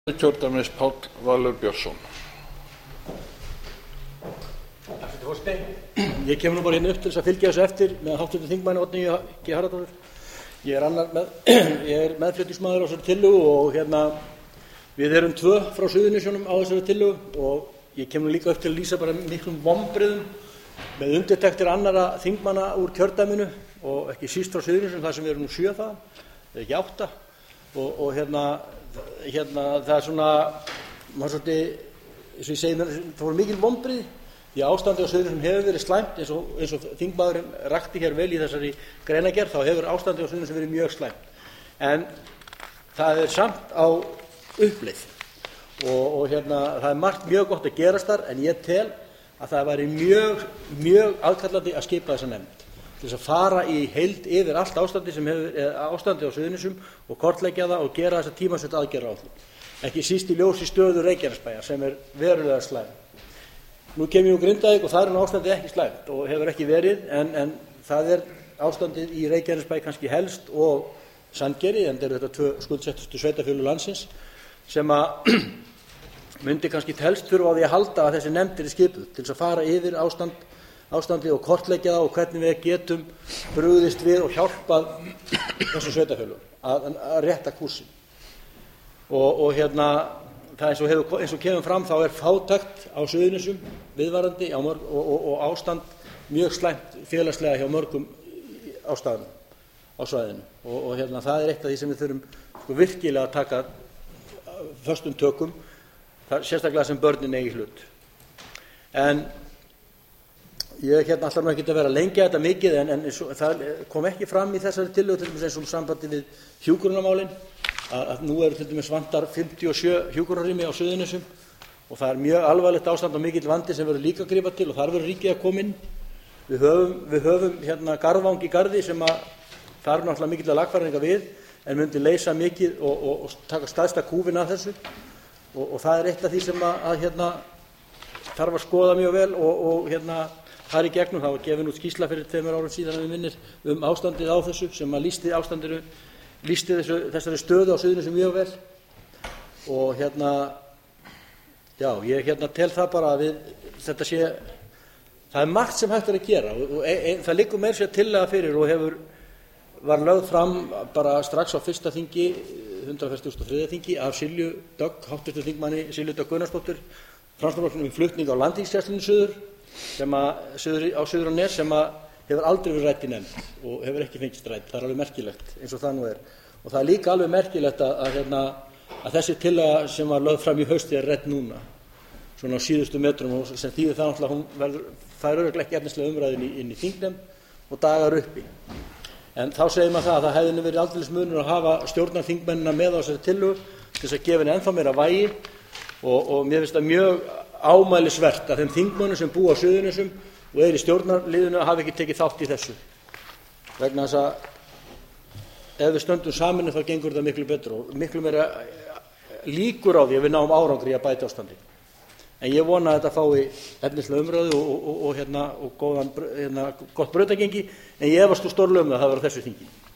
Kjördæmis Páll Valur Björnsson. Ég kem nú bara hérna upp til þess að fylgja þessu eftir með hv. þingmanni Oddnýju G. Harðardóttur. Ég er meðflutningsmaður á þessari tillögu og við erum tvö frá Suðurnesjunum á þessari tillögu og ég kem nú líka upp til að lýsa bara miklum vonbrigðum með undirtektir annarra þingmanna úr kjördæminu og ekki síst frá Suðurnesjunum þar sem við erum nú 7 það, eða ekki 8 og það er svona maður svolítið, eins og ég segi, það voru mikil vonbrigði því að ástandið á Suðurnesjum hefur verið slæmt eins og þingmaðurinn rakti hér vel í þessari greinargerð, þá hefur ástandið á Suðurnesjum verið mjög slæmt en það er samt á uppleið og það er margt mjög gott að gerast þar en ég tel að það væri mjög aðkallandi að skipa þessa nefnd til þess að fara í heild yfir allt ástandið á Suðurnesjum og kortleggja það og gera þessa tímasett aðgerðaáætlun, ekki síst í ljósi stöðu Reykjanesbæjar sem er verulega slæm. Nú kem ég úr Grindavík og þar er ástandið ekki slæmt og hefur ekki verið en það er ástandið í Reykjanesbæ kannski helst og Sandgerði, en þetta eru tvö skuldsettustu sveitarfélög landsins sem að myndi kannski helst þurfa á því að halda að þessi nefnd er skipuð til þess að fara yfir ástandið og kortleggja það og hvernig við getum brugðist við og hjálpað þessum sveitarfélögum að rétta kúrsin. Og það eins og kemur fram þá er fátækt á Suðurnesjum viðvarandi og ástand mjög slæmt félagslega hjá mörgum á staðnum, á svæðinu. Og það er eitt af því sem við þurfum virkilega að taka föstum tökum, sérstaklega sem börnin eigi hlut. En ég ætla nú ekki að vera að lengja þetta mikið en það kom ekki fram í þessari tillögu til dæmis eins og sambandi við hjúkrunarmálin að nú eru til dæmis vantar 57 hjúkrunarrými á Suðurnesjum og það er mjög alvarlegt ástand og mikill vandi sem verður líka að grípa til og þar verður ríkið að koma inn. Við höfum Garðvang í Garði sem að það er náttúrulega mikillar lagfæringar við en myndi leysa mikið og taka stærsta kúfinn af þessu og það er eitt af því sem að þarf að skoða mjög vel og þar í gegnum. Það var gefin út skýrsla fyrir 2 árum síðan að við minnir ástandið á þessu sem að lýsti þessari stöðu á Suðurnesjum mjög vel og ég tel það bara að það er margt sem hægt er að gera og það liggur meira sér tillaga fyrir og var lögð fram bara strax á fyrsta þingi 143. þingi af Silju Dögg, háttvirtum þingmanni Silju Dögg Gunnarsdóttur, Framsóknarflokknum flutning á landhelgisgæslunni suður á Suður-Nes sem hefur aldrei verið rædd í nefnd og hefur ekki fengist rædd. Það er alveg merkilegt eins og það nú er og það er líka alveg merkilegt að þessi tillaga sem var lögð fram í hausti er rædd núna svona á síðustu metrum og sem þýðir það náttúrulega hún fær örugglega ekki efnislega umræðu inn í þingnefnd og dagar uppi. En þá segir maður að það hefði nú verið aldeilis munur að hafa stjórnarþingmennina með á þessari tillögu til þess að gefa henni ennþá meira vægi og mér finnst það mjög ámælisvert að þeim þingmönnum sem búa á Suðurnesjum og í stjórnarliðinu hafi ekki tekið þátt í þessu vegna þess að ef við stöndum saman þá gengur þetta miklu betur og miklu meira líkur á því að við náum árangri að bæta ástandi. En ég vona að þetta fái efnislega umræðu og gott brautagengi en ég efast stórlega það verður þessu þingi.